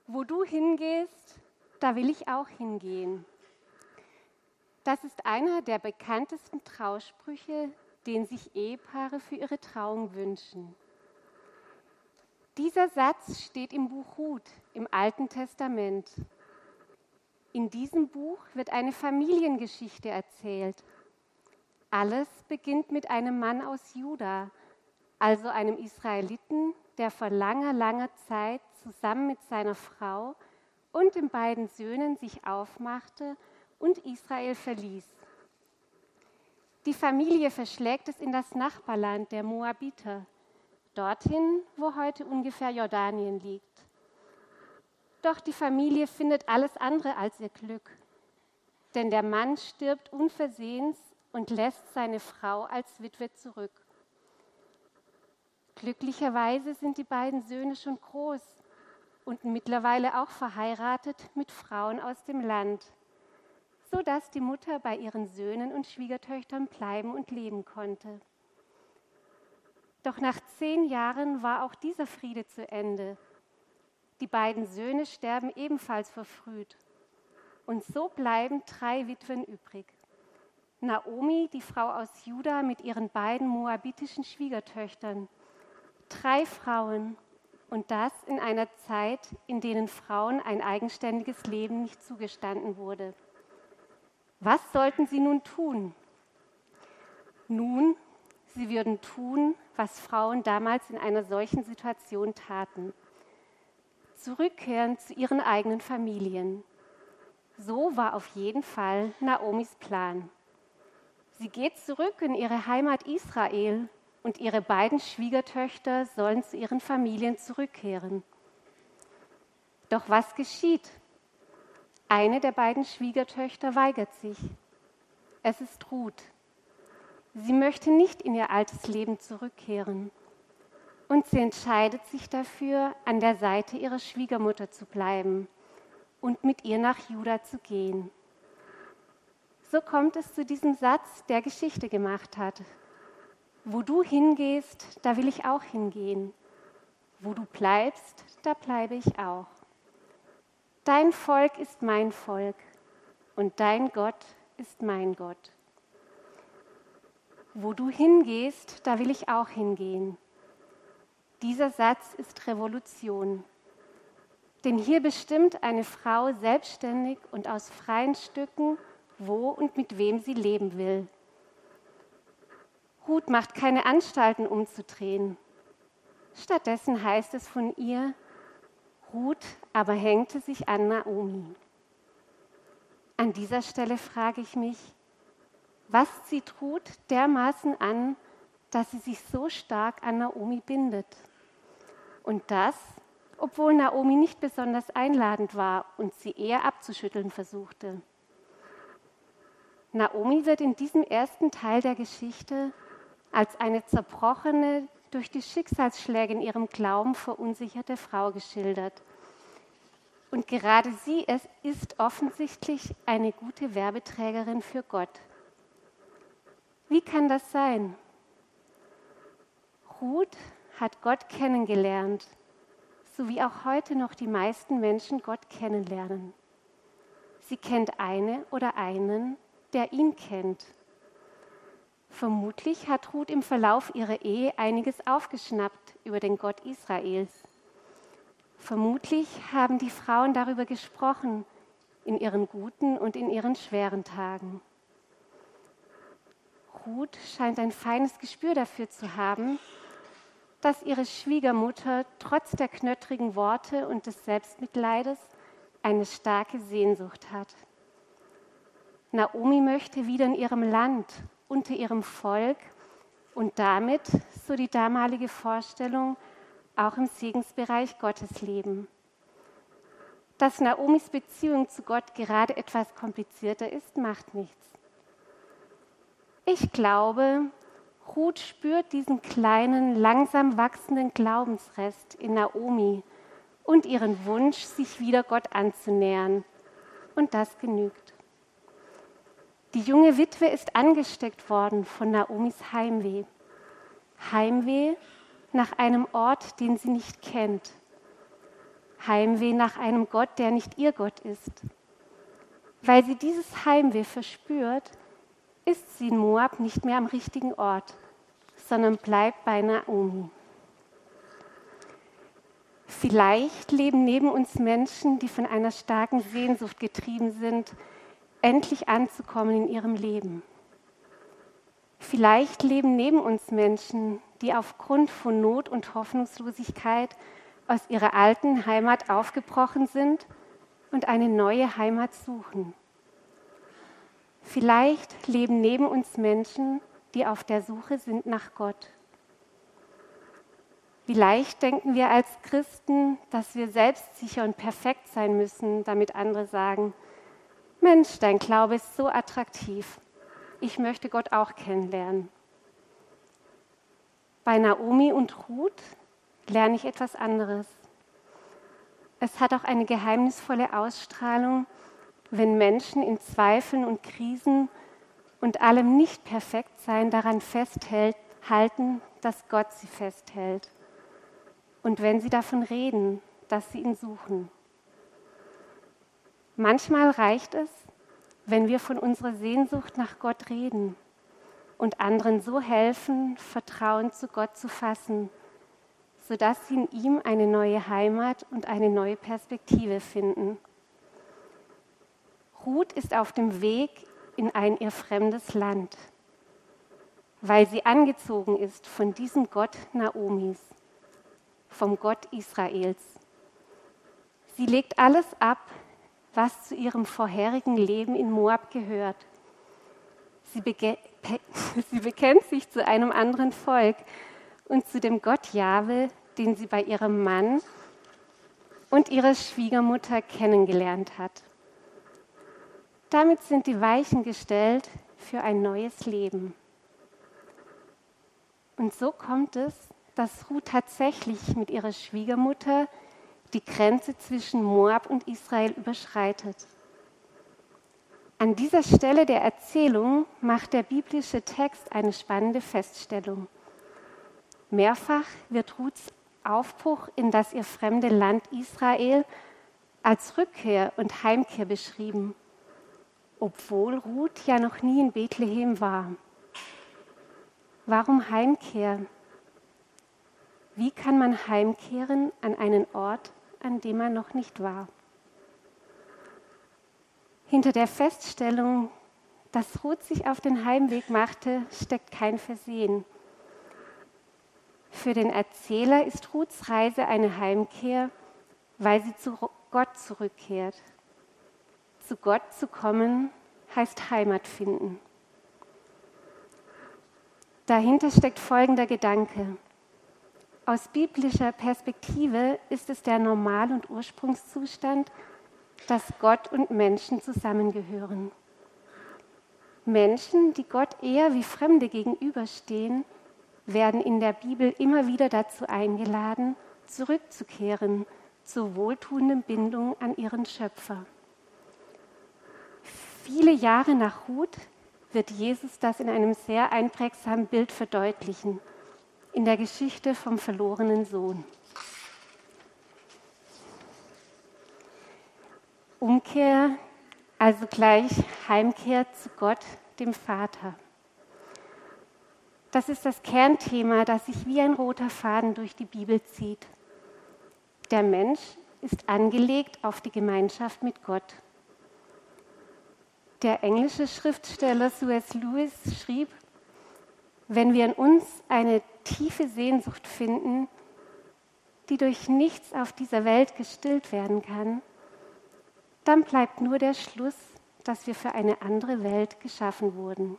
Wo du hingehst, da will ich auch hingehen. Das ist einer der bekanntesten Trausprüche, den sich Ehepaare für ihre Trauung wünschen. Dieser Satz steht im Buch Ruth im Alten Testament. In diesem Buch wird eine Familiengeschichte erzählt. Alles beginnt mit einem Mann aus Juda, also einem Israeliten, der vor langer, langer Zeit zusammen mit seiner Frau und den beiden Söhnen sich aufmachte und Israel verließ. Die Familie verschlägt es in das Nachbarland der Moabiter, dorthin, wo heute ungefähr Jordanien liegt. Doch die Familie findet alles andere als ihr Glück, denn der Mann stirbt unversehens und lässt seine Frau als Witwe zurück. Glücklicherweise sind die beiden Söhne schon groß und mittlerweile auch verheiratet mit Frauen aus dem Land, sodass die Mutter bei ihren Söhnen und Schwiegertöchtern bleiben und leben konnte. Doch nach 10 Jahren war auch dieser Friede zu Ende. Die beiden Söhne sterben ebenfalls verfrüht. Und so bleiben 3 Witwen übrig. Naomi, die Frau aus Juda, mit ihren beiden moabitischen Schwiegertöchtern. 3 Frauen, und das in einer Zeit, in denen Frauen ein eigenständiges Leben nicht zugestanden wurde. Was sollten sie nun tun? Nun, sie würden tun, was Frauen damals in einer solchen Situation taten. Zurückkehren zu ihren eigenen Familien. So war auf jeden Fall Naomis Plan. Sie geht zurück in ihre Heimat Israel und ihre beiden Schwiegertöchter sollen zu ihren Familien zurückkehren. Doch was geschieht? Eine der beiden Schwiegertöchter weigert sich. Es ist Ruth. Sie möchte nicht in ihr altes Leben zurückkehren. Und sie entscheidet sich dafür, an der Seite ihrer Schwiegermutter zu bleiben und mit ihr nach Juda zu gehen. So kommt es zu diesem Satz, der Geschichte gemacht hat. Wo du hingehst, da will ich auch hingehen. Wo du bleibst, da bleibe ich auch. Dein Volk ist mein Volk und dein Gott ist mein Gott. Wo du hingehst, da will ich auch hingehen. Dieser Satz ist Revolution. Denn hier bestimmt eine Frau selbstständig und aus freien Stücken, wo und mit wem sie leben will. Ruth macht keine Anstalten umzudrehen. Stattdessen heißt es von ihr, Ruth aber hängte sich an Naomi. An dieser Stelle frage ich mich, was zieht Ruth dermaßen an, dass sie sich so stark an Naomi bindet? Und das, obwohl Naomi nicht besonders einladend war und sie eher abzuschütteln versuchte. Naomi wird in diesem ersten Teil der Geschichte als eine zerbrochene, durch die Schicksalsschläge in ihrem Glauben verunsicherte Frau geschildert. Und gerade sie ist offensichtlich eine gute Werbeträgerin für Gott. Wie kann das sein? Ruth hat Gott kennengelernt, so wie auch heute noch die meisten Menschen Gott kennenlernen. Sie kennt eine oder einen, der ihn kennt. Vermutlich hat Ruth im Verlauf ihrer Ehe einiges aufgeschnappt über den Gott Israels. Vermutlich haben die Frauen darüber gesprochen, in ihren guten und in ihren schweren Tagen. Ruth scheint ein feines Gespür dafür zu haben, dass ihre Schwiegermutter trotz der knöttrigen Worte und des Selbstmitleides eine starke Sehnsucht hat. Naomi möchte wieder in ihrem Land, unter ihrem Volk und damit, so die damalige Vorstellung, auch im Segensbereich Gottes leben. Dass Naomis Beziehung zu Gott gerade etwas komplizierter ist, macht nichts. Ich glaube, Ruth spürt diesen kleinen, langsam wachsenden Glaubensrest in Naomi und ihren Wunsch, sich wieder Gott anzunähern. Und das genügt. Die junge Witwe ist angesteckt worden von Naomis Heimweh. Heimweh nach einem Ort, den sie nicht kennt. Heimweh nach einem Gott, der nicht ihr Gott ist. Weil sie dieses Heimweh verspürt, ist sie in Moab nicht mehr am richtigen Ort, sondern bleibt bei Naomi. Vielleicht leben neben uns Menschen, die von einer starken Sehnsucht getrieben sind, endlich anzukommen in ihrem Leben. Vielleicht leben neben uns Menschen, die aufgrund von Not und Hoffnungslosigkeit aus ihrer alten Heimat aufgebrochen sind und eine neue Heimat suchen. Vielleicht leben neben uns Menschen, die auf der Suche sind nach Gott. Wie leicht denken wir als Christen, dass wir selbstsicher und perfekt sein müssen, damit andere sagen, Mensch, dein Glaube ist so attraktiv. Ich möchte Gott auch kennenlernen. Bei Naomi und Ruth lerne ich etwas anderes. Es hat auch eine geheimnisvolle Ausstrahlung, wenn Menschen in Zweifeln und Krisen und allem Nicht-Perfektsein daran festhalten, dass Gott sie festhält. Und wenn sie davon reden, dass sie ihn suchen. Manchmal reicht es, wenn wir von unserer Sehnsucht nach Gott reden und anderen so helfen, Vertrauen zu Gott zu fassen, sodass sie in ihm eine neue Heimat und eine neue Perspektive finden. Ruth ist auf dem Weg in ein ihr fremdes Land, weil sie angezogen ist von diesem Gott Naomis, vom Gott Israels. Sie legt alles ab, was zu ihrem vorherigen Leben in Moab gehört. Sie bekennt sich zu einem anderen Volk und zu dem Gott Jahwe, den sie bei ihrem Mann und ihrer Schwiegermutter kennengelernt hat. Damit sind die Weichen gestellt für ein neues Leben. Und so kommt es, dass Ruth tatsächlich mit ihrer Schwiegermutter die Grenze zwischen Moab und Israel überschreitet. An dieser Stelle der Erzählung macht der biblische Text eine spannende Feststellung. Mehrfach wird Ruths Aufbruch in das ihr fremde Land Israel als Rückkehr und Heimkehr beschrieben, obwohl Ruth ja noch nie in Bethlehem war. Warum Heimkehr? Wie kann man heimkehren an einen Ort, an dem man noch nicht war? Hinter der Feststellung, dass Ruth sich auf den Heimweg machte, steckt kein Versehen. Für den Erzähler ist Ruths Reise eine Heimkehr, weil sie zu Gott zurückkehrt. Zu Gott zu kommen heißt Heimat finden. Dahinter steckt folgender Gedanke. Aus biblischer Perspektive ist es der Normal- und Ursprungszustand, dass Gott und Menschen zusammengehören. Menschen, die Gott eher wie Fremde gegenüberstehen, werden in der Bibel immer wieder dazu eingeladen, zurückzukehren zur wohltuenden Bindung an ihren Schöpfer. Viele Jahre nach Ruth wird Jesus das in einem sehr einprägsamen Bild verdeutlichen, in der Geschichte vom verlorenen Sohn. Umkehr, also gleich Heimkehr zu Gott, dem Vater. Das ist das Kernthema, das sich wie ein roter Faden durch die Bibel zieht. Der Mensch ist angelegt auf die Gemeinschaft mit Gott. Der englische Schriftsteller C.S. Lewis schrieb, wenn wir in uns eine tiefe Sehnsucht finden, die durch nichts auf dieser Welt gestillt werden kann, dann bleibt nur der Schluss, dass wir für eine andere Welt geschaffen wurden.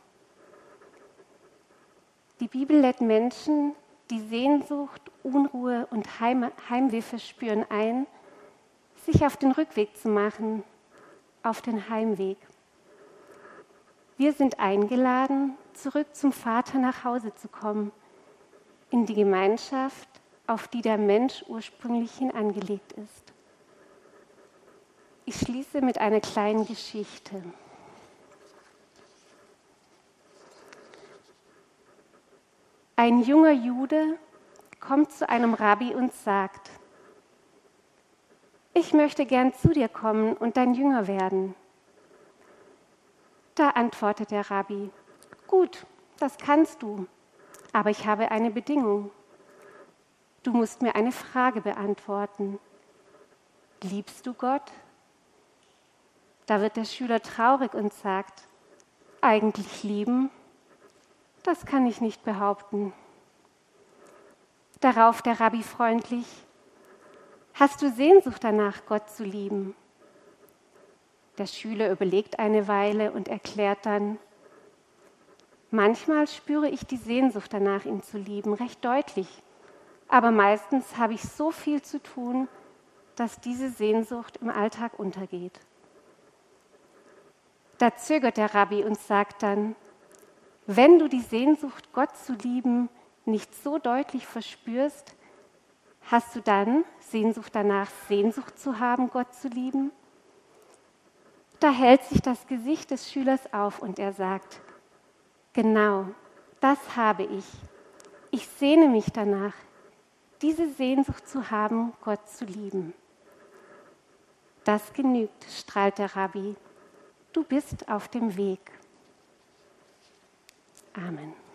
Die Bibel lädt Menschen, die Sehnsucht, Unruhe und Heimweh verspüren, ein, sich auf den Rückweg zu machen, auf den Heimweg. Wir sind eingeladen, zurück zum Vater nach Hause zu kommen, in die Gemeinschaft, auf die der Mensch ursprünglich hin angelegt ist. Ich schließe mit einer kleinen Geschichte. Ein junger Jude kommt zu einem Rabbi und sagt, Ich möchte gern zu dir kommen und dein Jünger werden. Da antwortet der Rabbi, gut, das kannst du, aber ich habe eine Bedingung. Du musst mir eine Frage beantworten. Liebst du Gott? Da wird der Schüler traurig und sagt, eigentlich lieben, das kann ich nicht behaupten. Darauf der Rabbi freundlich, hast du Sehnsucht danach, Gott zu lieben? Der Schüler überlegt eine Weile und erklärt dann, manchmal spüre ich die Sehnsucht danach, ihn zu lieben, recht deutlich, aber meistens habe ich so viel zu tun, dass diese Sehnsucht im Alltag untergeht. Da zögert der Rabbi und sagt dann, wenn du die Sehnsucht, Gott zu lieben, nicht so deutlich verspürst, hast du dann Sehnsucht danach, Sehnsucht zu haben, Gott zu lieben? Da hält sich das Gesicht des Schülers auf und er sagt, genau, das habe ich. Ich sehne mich danach, diese Sehnsucht zu haben, Gott zu lieben. Das genügt, strahlt der Rabbi. Du bist auf dem Weg. Amen.